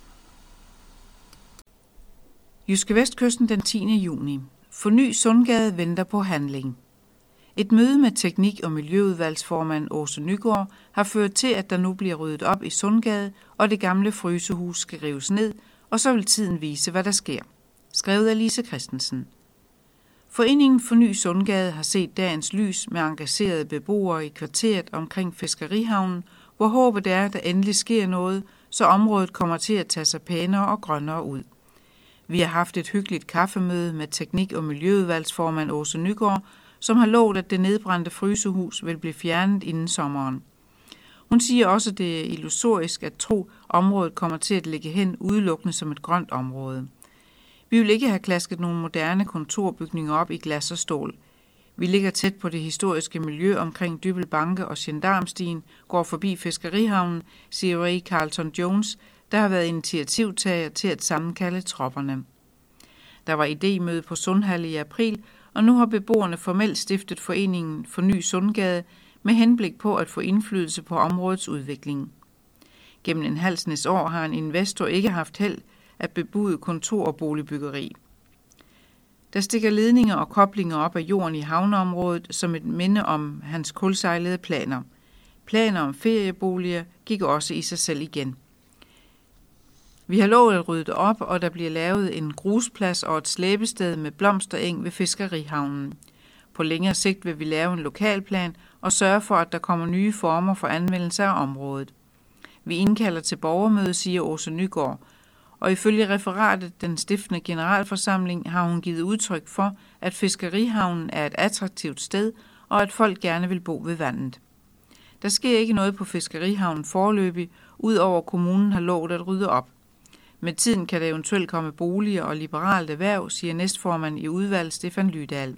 JydskeVestkysten den 10. juni. Forny Sundgade venter på handling. Et møde med teknik- og miljøudvalgsformand Åse Nygaard har ført til, at der nu bliver ryddet op i Sundgade, og det gamle frysehus skal rives ned, og så vil tiden vise, hvad der sker. Skrevet af Lise Christensen. Foreningen Forny Sundgade har set dagens lys med engagerede beboere i kvarteret omkring Fiskerihavnen, hvor håbet er, at der endelig sker noget, så området kommer til at tage sig pænere og grønnere ud. Vi har haft et hyggeligt kaffemøde med teknik- og miljøudvalgsformand Åse Nygaard, som har lovet, at det nedbrændte frysehus vil blive fjernet inden sommeren. Hun siger også, at det er illusorisk at tro, området kommer til at ligge hen udelukkende som et grønt område. Vi vil ikke have klasket nogle moderne kontorbygninger op i glas og stål. Vi ligger tæt på det historiske miljø omkring Dybbøl Banke og Gendarmstien, går forbi Fiskerihavnen, siger Ray Carlton Jones, der har været initiativtager til at sammenkalde tropperne. Der var idémøde på Sundhallen i april, og nu har beboerne formelt stiftet foreningen Forny Sundgade med henblik på at få indflydelse på områdets udvikling. Gennem en halv snes år har en investor ikke haft held at bebude kontor- og boligbyggeri. Der stikker ledninger og koblinger op af jorden i havneområdet som et minde om hans kulsejlede planer. Planer om ferieboliger gik også i sig selv igen. Vi har lovet at rydde det op, og der bliver lavet en grusplads og et slæbested med blomstereng ved Fiskerihavnen. På længere sigt vil vi lave en lokalplan og sørge for, at der kommer nye former for anvendelse af området. Vi indkalder til borgermøde, siger Åse Nygaard, og ifølge referatet den stiftende generalforsamling har hun givet udtryk for, at Fiskerihavnen er et attraktivt sted, og at folk gerne vil bo ved vandet. Der sker ikke noget på Fiskerihavnen foreløbig, udover kommunen har lovet at rydde op. Med tiden kan der eventuelt komme boliger og liberalt erhverv, siger næstformand i udvalget Stefan Lydal.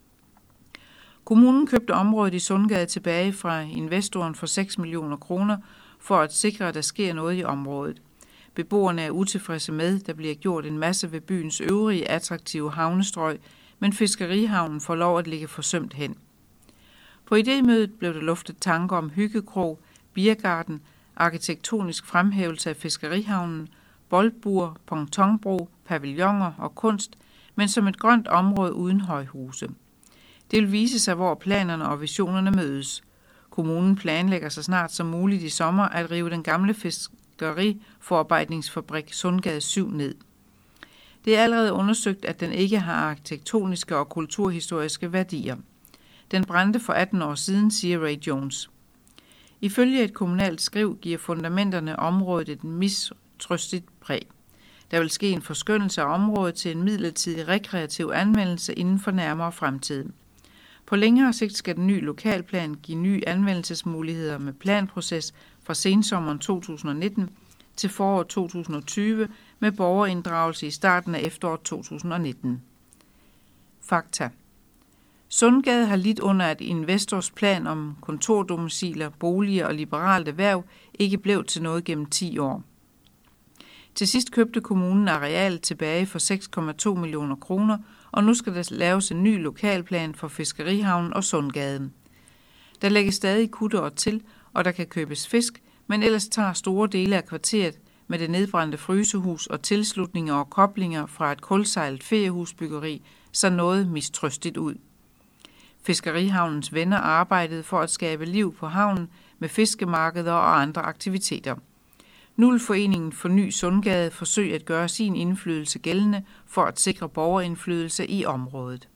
Kommunen købte området i Sundgade tilbage fra investoren for 6 millioner kroner for at sikre, at der sker noget i området. Beboerne er utilfredse med, der bliver gjort en masse ved byens øvrige attraktive havnestrøg, men Fiskerihavnen får lov at ligge forsømt hen. På idémødet blev der luftet tanker om hyggekrog, biergarten, arkitektonisk fremhævelse af Fiskerihavnen, boldbur, pontonbro, pavilloner og kunst, men som et grønt område uden højhuse. Det vil vise sig, hvor planerne og visionerne mødes. Kommunen planlægger så snart som muligt i sommer at rive den gamle fiskeriforarbejdningsfabrik Sundgade 7 ned. Det er allerede undersøgt, at den ikke har arkitektoniske og kulturhistoriske værdier. Den brændte for 18 år siden, siger Ray Jones. Ifølge et kommunalt skriv giver fundamenterne området et mistrøstigt præg. Der vil ske en forskønnelse af området til en midlertidig rekreativ anvendelse inden for nærmere fremtid. På længere sigt skal den nye lokalplan give nye anvendelsesmuligheder med planproces fra sensommeren 2019, til foråret 2020 med borgerinddragelse i starten af efteråret 2019. Fakta. Sundgade har lidt under, at investors plan om kontordomiciler, boliger og liberalt erhverv ikke blev til noget gennem 10 år. Til sidst købte kommunen arealet tilbage for 6,2 millioner kroner, og nu skal der laves en ny lokalplan for Fiskerihavnen og Sundgaden. Der lægges stadig kutter til, og der kan købes fisk, men ellers tager store dele af kvarteret med det nedbrændte frysehus og tilslutninger og koblinger fra et kulsejlet feriehusbyggeri så noget mistrøstigt ud. Fiskerihavnens venner arbejdede for at skabe liv på havnen med fiskemarkeder og andre aktiviteter. Nu vil foreningen Forny Sundgade forsøge at gøre sin indflydelse gældende for at sikre borgerindflydelse i området.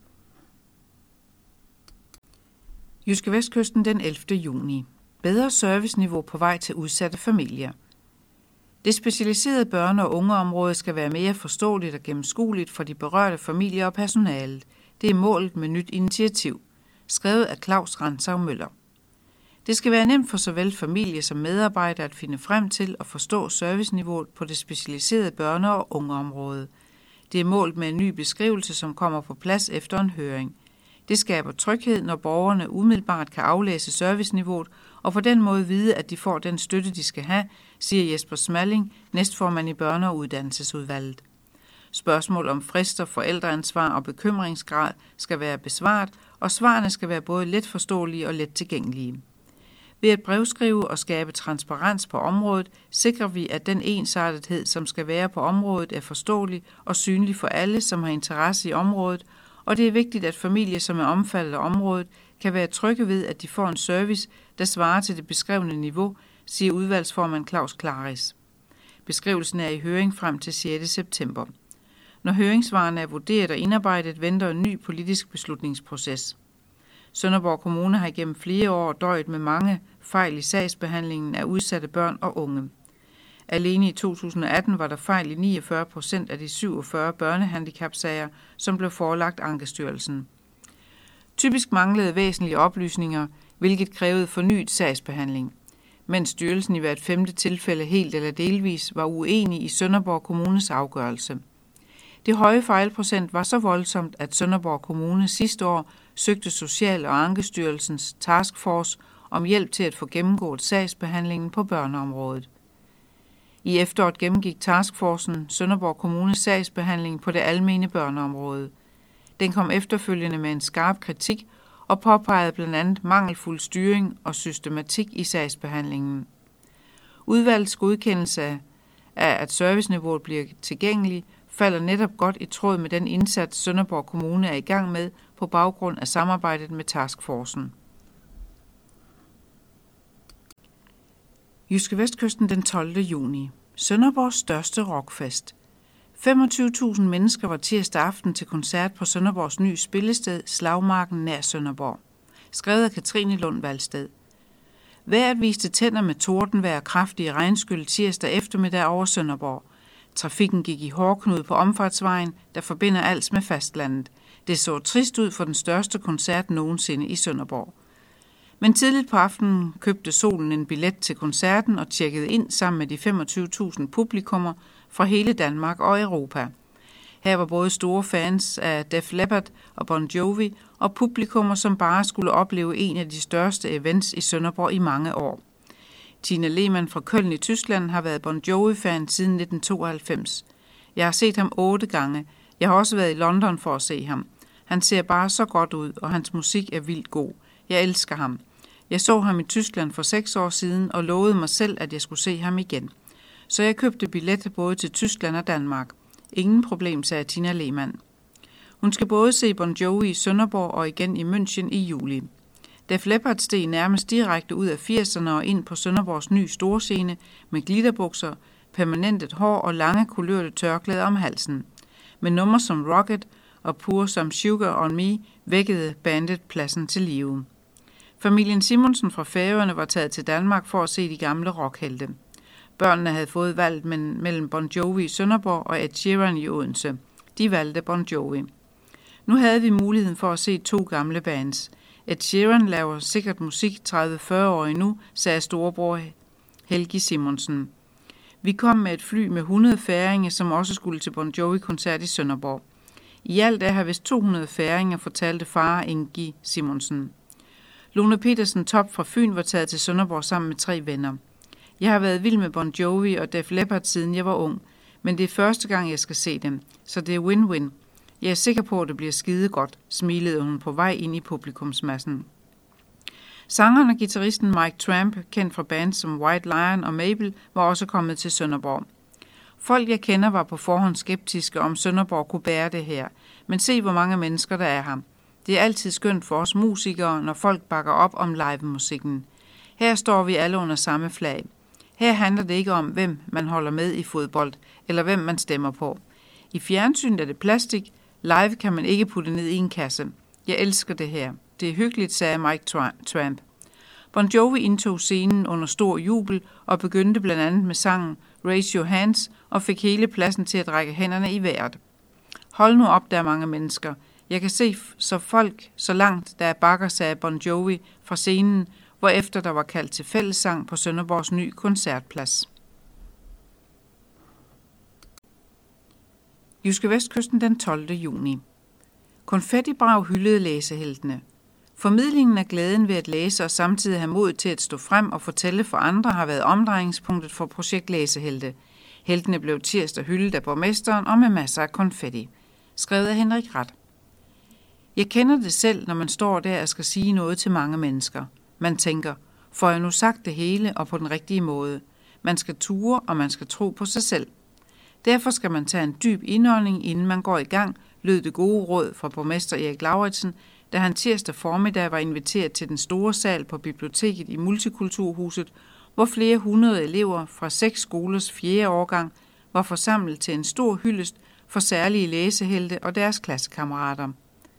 JydskeVestkysten den 11. juni. Bedre serviceniveau på vej til udsatte familier. Det specialiserede børne- og ungeområde skal være mere forståeligt og gennemskueligt for de berørte familier og personalet. Det er målet med nyt initiativ. Skrevet af Claus Rantzav Møller. Det skal være nemt for såvel familie som medarbejdere at finde frem til og forstå serviceniveauet på det specialiserede børne- og ungeområde. Det er målet med en ny beskrivelse, som kommer på plads efter en høring. Det skaber tryghed, når borgerne umiddelbart kan aflæse serviceniveauet og på den måde vide, at de får den støtte, de skal have, siger Jesper Smalling, næstformand i Børne- og Uddannelsesudvalget. Spørgsmål om frister, forældreansvar og bekymringsgrad skal være besvaret, og svarene skal være både let forståelige og let tilgængelige. Ved at brevskrive og skabe transparens på området, sikrer vi, at den ensartethed, som skal være på området, er forståelig og synlig for alle, som har interesse i området, og det er vigtigt, at familier, som er omfattet af området, kan være trygge ved, at de får en service, der svarer til det beskrevne niveau, siger udvalgsformand Claus Claris. Beskrivelsen er i høring frem til 6. september. Når høringssvarene er vurderet og indarbejdet, venter en ny politisk beslutningsproces. Sønderborg Kommune har igennem flere år døjet med mange fejl i sagsbehandlingen af udsatte børn og unge. Alene i 2018 var der fejl i 49% af de 47 børnehandicapsager, som blev forelagt Ankestyrelsen. Typisk manglede væsentlige oplysninger, hvilket krævede fornyet sagsbehandling, mens styrelsen i hvert 5. tilfælde helt eller delvis var uenig i Sønderborg Kommunes afgørelse. Det høje fejlprocent var så voldsomt, at Sønderborg Kommune sidste år søgte Social- og Ankestyrelsens taskforce om hjælp til at få gennemgået sagsbehandlingen på børneområdet. I efteråret gennemgik taskforcen Sønderborg Kommunes sagsbehandling på det almene børneområde. Den kom efterfølgende med en skarp kritik og påpegede blandt andet mangelfuld styring og systematik i sagsbehandlingen. Udvalgets godkendelse af, at serviceniveauet bliver tilgængeligt, falder netop godt i tråd med den indsats, Sønderborg Kommune er i gang med på baggrund af samarbejdet med taskforcen. JydskeVestkysten den 12. juni. Sønderborgs største rockfest. 25.000 mennesker var tirsdag aften til koncert på Sønderborgs nye spillested, Slagmarken nær Sønderborg. Skrevet af Katrine Lund Valsted. Vejret viste tænder med tordenvejr og kraftige regnskyld tirsdag eftermiddag over Sønderborg. Trafikken gik i hårdknude på omfartsvejen, der forbinder Als med fastlandet. Det så trist ud for den største koncert nogensinde i Sønderborg. Men tidligt på aftenen købte Solen en billet til koncerten og tjekkede ind sammen med de 25.000 publikummer fra hele Danmark og Europa. Her var både store fans af Def Leppard og Bon Jovi og publikummer, som bare skulle opleve en af de største events i Sønderborg i mange år. Tina Lehmann fra Köln i Tyskland har været Bon Jovi-fan siden 1992. Jeg har set ham 8 gange. Jeg har også været i London for at se ham. Han ser bare så godt ud, og hans musik er vildt god. Jeg elsker ham. Jeg så ham i Tyskland for 6 år siden og lovede mig selv, at jeg skulle se ham igen. Så jeg købte billet både til Tyskland og Danmark. Ingen problem, sagde Tina Lehmann. Hun skal både se Bon Jovi i Sønderborg og igen i München i juli. Def Leppard steg nærmest direkte ud af 80'erne og ind på Sønderborgs nye storscene med glitterbukser, permanentet hår og lange kulørte tørklæder om halsen. Med numre som Rocket og Pour Some Sugar on Me vækkede bandet pladsen til live. Familien Simonsen fra Færøerne var taget til Danmark for at se de gamle rockhelte. Børnene havde fået valgt mellem Bon Jovi i Sønderborg og Ed Sheeran i Odense. De valgte Bon Jovi. Nu havde vi muligheden for at se 2 gamle bands. Ed Sheeran laver sikkert musik 30-40 år endnu, sagde storebror Helgi Simonsen. Vi kom med et fly med 100 færinger, som også skulle til Bon Jovi-koncert i Sønderborg. I alt er her vist 200 færinger, fortalte far Ingi Simonsen. Lone Petersen Top fra Fyn var taget til Sønderborg sammen med 3 venner. Jeg har været vild med Bon Jovi og Def Leppard siden jeg var ung, men det er første gang, jeg skal se dem, så det er win-win. Jeg er sikker på, at det bliver skide godt, smilede hun på vej ind i publikumsmassen. Sangeren og guitaristen Mike Tramp, kendt fra bands som White Lion og Mabel, var også kommet til Sønderborg. Folk, jeg kender, var på forhånd skeptiske, om Sønderborg kunne bære det her, men se, hvor mange mennesker der er her. Det er altid skønt for os musikere, når folk bakker op om live-musikken. Her står vi alle under samme flag. Her handler det ikke om, hvem man holder med i fodbold, eller hvem man stemmer på. I fjernsynet er det plastik. Live kan man ikke putte ned i en kasse. Jeg elsker det her. Det er hyggeligt, sagde Mike Tramp. Bon Jovi indtog scenen under stor jubel og begyndte blandt andet med sangen Raise Your Hands og fik hele pladsen til at række hænderne i vejret. Hold nu op, der er mange mennesker. Jeg kan se så folk så langt, der er bakker, sagde Bon Jovi fra scenen, hvorefter der var kaldt til fællessang på Sønderborgs ny koncertplads. Jyske Vestkysten den 12. juni. Konfettibrag hyldede læseheltene. Formidlingen af glæden ved at læse og samtidig have mod til at stå frem og fortælle for andre har været omdrejningspunktet for projekt Læsehelte. Heltene blev tirsdag hyldet af borgmesteren og med masser af konfetti. Skrevet af Henrik Rath. Jeg kender det selv, når man står der og skal sige noget til mange mennesker. Man tænker, får jeg nu sagt det hele og på den rigtige måde? Man skal ture, og man skal tro på sig selv. Derfor skal man tage en dyb indånding, inden man går i gang, lød det gode råd fra borgmester Erik Lauritsen, da han tirsdag formiddag var inviteret til den store sal på biblioteket i Multikulturhuset, hvor flere hundrede elever fra 6 skolers 4. årgang var forsamlet til en stor hyldest for særlige læsehelte og deres klassekammerater.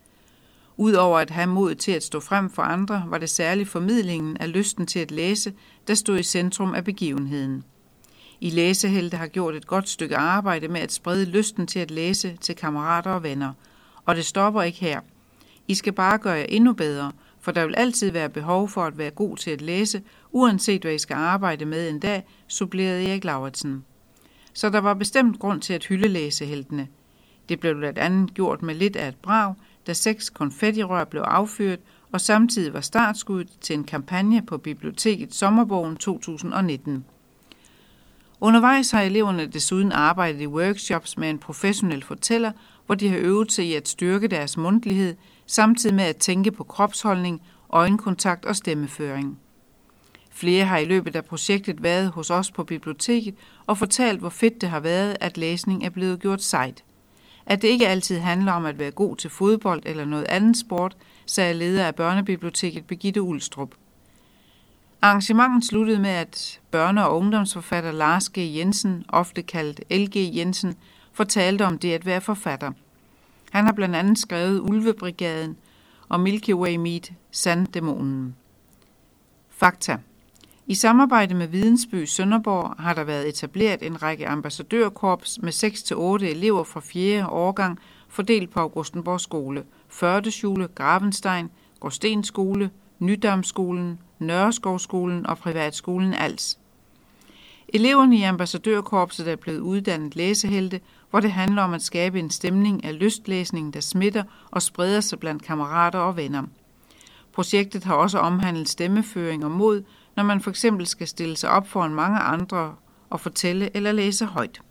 Udover at have mod til at stå frem for andre, var det særligt formidlingen af lysten til at læse, der stod i centrum af begivenheden. I Læsehelte har gjort et godt stykke arbejde med at sprede lysten til at læse til kammerater og venner. Og det stopper ikke her. I skal bare gøre jer endnu bedre, for der vil altid være behov for at være god til at læse, uanset hvad I skal arbejde med en dag, supplerede Erik Lauritsen. Så der var bestemt grund til at hylde læseheltene. Det blev blandt andet gjort med lidt af et brag, da 6 konfettirør blev affyret, og samtidig var startskuddet til en kampagne på biblioteket Sommerbogen 2019. Undervejs har eleverne desuden arbejdet i workshops med en professionel fortæller, hvor de har øvet sig i at styrke deres mundtlighed, samtidig med at tænke på kropsholdning, øjenkontakt og stemmeføring. Flere har i løbet af projektet været hos os på biblioteket og fortalt, hvor fedt det har været, at læsning er blevet gjort sejt. At det ikke altid handler om at være god til fodbold eller noget andet sport, sagde leder af børnebiblioteket Birgitte Ulstrup. Arrangementet sluttede med, at børne- og ungdomsforfatter Lars G. Jensen, ofte kaldt L.G. Jensen, fortalte om det at være forfatter. Han har blandt andet skrevet Ulvebrigaden og Milky Way Meet, Sanddæmonen. Fakta. I samarbejde med Vidensby Sønderborg har der været etableret en række ambassadørkorps med 6-8 elever fra 4. årgang fordelt på Augustenborg Skole, Førdeskjule, Gravenstein, Gråsten Skole, Nydamskolen, Nørreskovskolen og Privatskolen Als. Eleverne i ambassadørkorpset er blevet uddannet læsehelte, hvor det handler om at skabe en stemning af lystlæsning, der smitter og spreder sig blandt kammerater og venner. Projektet har også omhandlet stemmeføring og mod, når man for eksempel skal stille sig op foran mange andre og fortælle eller læse højt.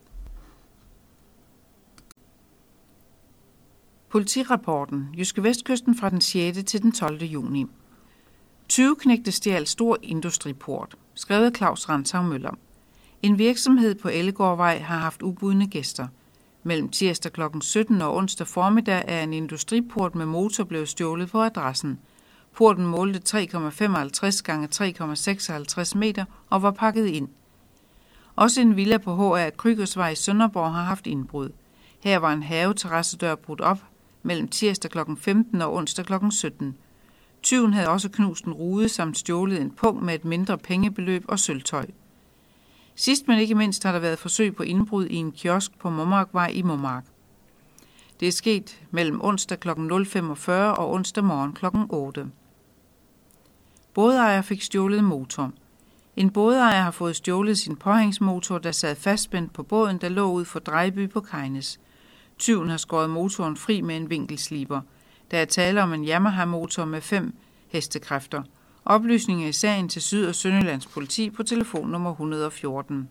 Politirapporten. Jyske Vestkysten fra den 6. til den 12. juni. 20-knægte stjal stor industriport. Skrevet af Claus Rantau Møller. En virksomhed på Ellegårdvej har haft ubudne gæster. Mellem tirsdag kl. 17 og onsdag formiddag er en industriport med motor blevet stjålet på adressen. Porten målte 3,55 x 3,56 meter og var pakket ind. Også en villa på HR Krygersvej i Sønderborg har haft indbrud. Her var en haveterrassedør brudt op mellem tirsdag kl. 15 og onsdag kl. 17. Tyven havde også knust en rude samt stjålet en pung med et mindre pengebeløb og sølvtøj. Sidst men ikke mindst har der været forsøg på indbrud i en kiosk på Mommarkvej i Mommark. Det er sket mellem onsdag kl. 0.45 og onsdag morgen kl. 8. Bådejer fik stjålet motor. En bådejer har fået stjålet sin påhængsmotor, der sad fastspændt på båden, der lå ud for Drejby på Kejnes. Tyven har skåret motoren fri med en vinkelsliber. Der er tale om en Yamaha-motor med 5 hestekræfter. Oplysninger i sagen til Syd- og Sønderjyllands politi på telefon nummer 114.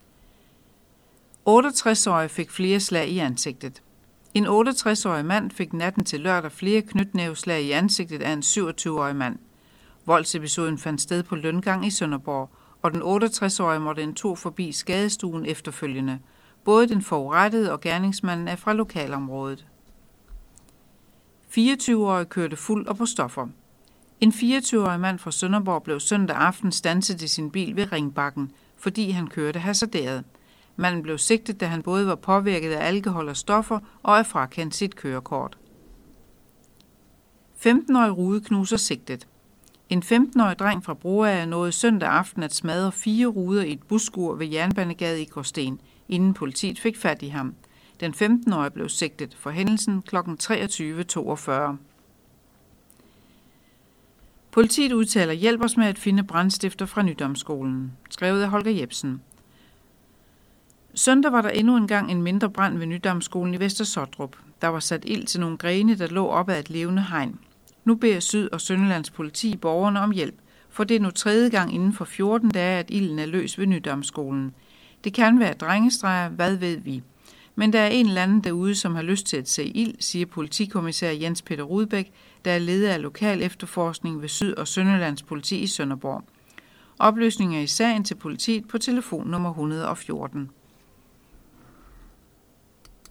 68-årig fik flere slag i ansigtet. En 68-årig mand fik natten til lørdag flere knytnæveslag i ansigtet af en 27-årig mand. Voldsepisoden fandt sted på Løngang i Sønderborg, og den 68-årige måtte en tur forbi skadestuen efterfølgende. Både den forurettede og gerningsmanden er fra lokalområdet. 24-årig kørte fuld og på stoffer. En 24-årig mand fra Sønderborg blev søndag aften standset i sin bil ved Ringbakken, fordi han kørte hasarderet. Manden blev sigtet, da han både var påvirket af alkohol og stoffer og er frakendt sit kørekort. 15-årig rudeknuser sigtet. En 15-årig dreng fra Broager nåede søndag aften at smadre 4 ruder i et busskur ved Jernbanegade i Gråsten, inden politiet fik fat i ham. Den 15-årige blev sigtet for hændelsen kl. 23.42. Politiet udtaler hjælp os med at finde brandstifter fra Nydamskolen. Skrevet af Holger Jebsen. Søndag var der endnu engang en mindre brand ved Nydamskolen i Vester Sottrup. Der var sat ild til nogle grene, der lå op ad et levende hegn. Nu beder Syd- og Sønderjyllands politi borgerne om hjælp, for det er nu 3. gang inden for 14 dage, at ilden er løs ved Nydamskolen. Det kan være drengestreger, hvad ved vi. Men der er en eller anden derude, som har lyst til at se ild, siger politikommissær Jens Peter Rudbæk, der er leder af lokal efterforskning ved Syd- og Sønderjyllands politi i Sønderborg. Oplysninger i sagen til politiet på telefon nummer 114.